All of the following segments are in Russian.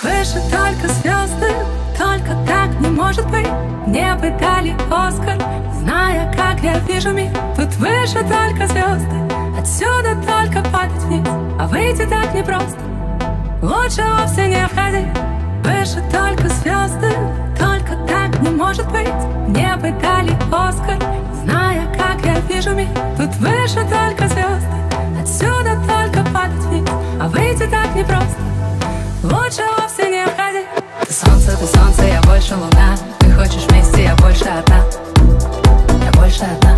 выше только звезды, только так не может быть. Мне бы дали Оскар, зная, как я вижу мир. Тут выше только звезды, отсюда только падать вниз, а выйти так непросто, лучше вовсе не входить. Выше только звезды, только так не может быть. Мне бы дали Оскар, зная, как я вижу мир. Тут выше только звезды, отсюда только падать вниз, а выйти так непросто, лучше вовсе не входить. Ты солнце, я больше луна. Ты хочешь вместе, я больше одна. Я больше одна.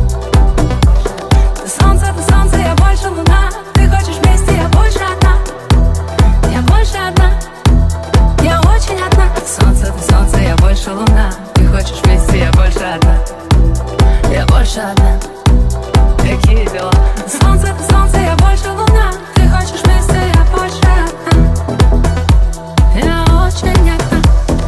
Ты солнце, я больше луна. Ты хочешь вместе, я больше одна. Я больше одна. Я очень одна. Ты солнце, я больше луна. Ты хочешь вместе, я больше одна. Я больше одна. Какие дела? Ты солнце, я больше луна. Ты хочешь вместе, я больше одна. Я очень одна.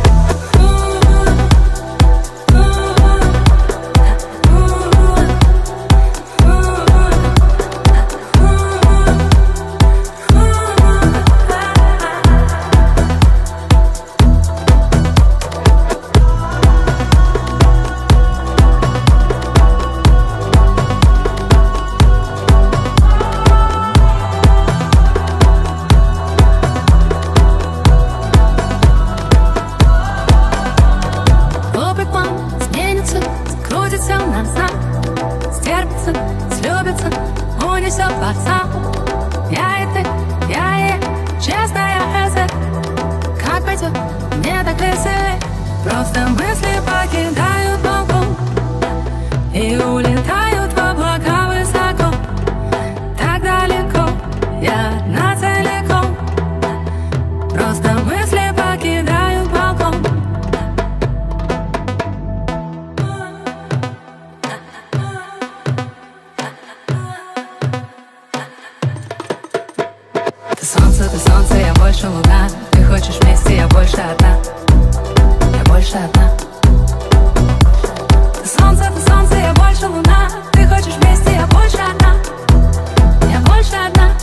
Стерпится, слюбится, унесет глаза. Я и ты, я и честная хз. Как пойдет, мне так веселей. Просто мысли покидают балкон и улетают в облака высоко. Так далеко, я одна целиком. Просто мысли покидают балкон. Ты солнце, я больше луна. Ты хочешь вместе, я больше одна. Я больше одна. Ты солнце, я больше луна. Ты хочешь вместе, я больше одна. Я больше одна.